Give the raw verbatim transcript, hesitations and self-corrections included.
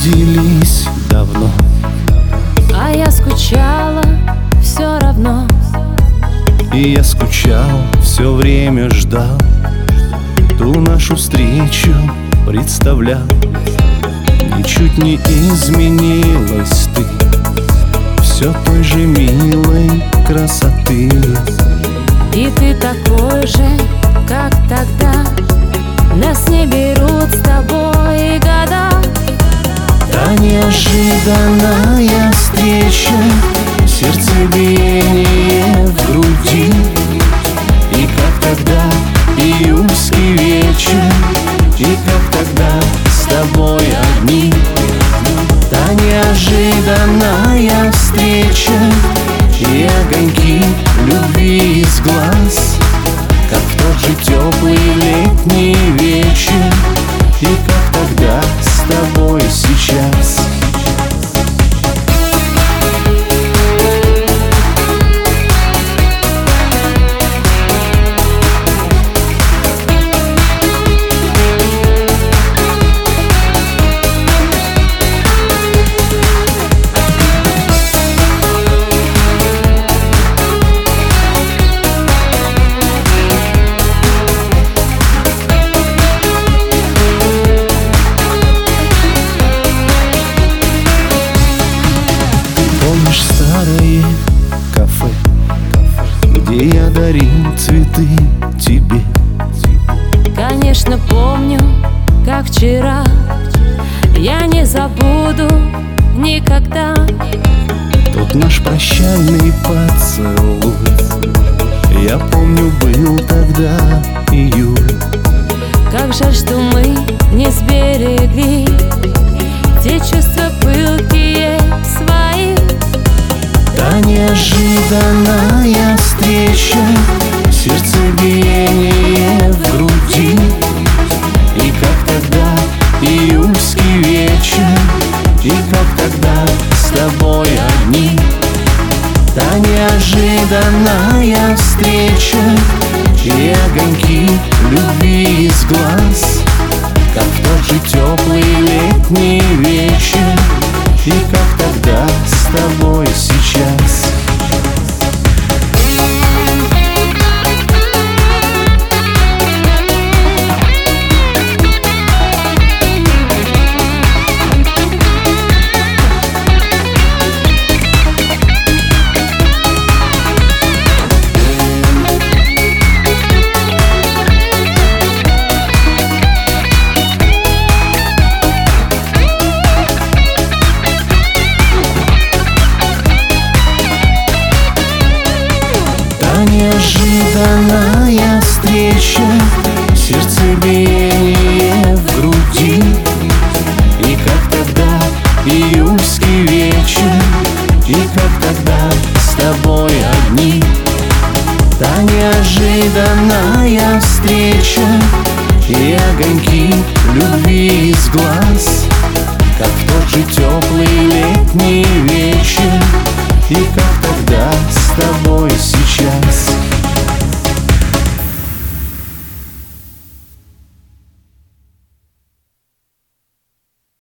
виделись давно, а я скучала все равно. и я скучал, все время ждал ту нашу встречу, представлял. Ничуть не изменилась ты, все той же милой красоты. И ты такой же, как тогда. Нас не берут с тобой года. Та неожиданная встреча, сердцебиение в груди. И как тогда июльский вечер, и как тогда с тобой одни. Та неожиданная встреча и огоньки любви из глаз, как в тот же теплый летний вечер, и как тогда с тобой сейчас. Помнишь старое кафе, где я дарил цветы тебе? Конечно, помню, как вчера. Я не забуду никогда Тот наш прощальный поцелуй, я помню, был тогда июль. Как жаль, что мы не сберегли те чувства пылкие свои. Та неожиданная встреча, сердцебиение в груди. И как тогда июльский вечер, и как тогда с тобой одни. Та неожиданная встреча и огоньки любви из глаз, как в тот же теплый летний вечер, и как тогда с тобой сейчас. Неожиданная встреча, сердцебиение в груди. И как тогда июльский вечер, и как тогда с тобой одни. Та неожиданная встреча и огоньки любви из глаз, как в тот же теплый летний вечер, и как тогда с тобой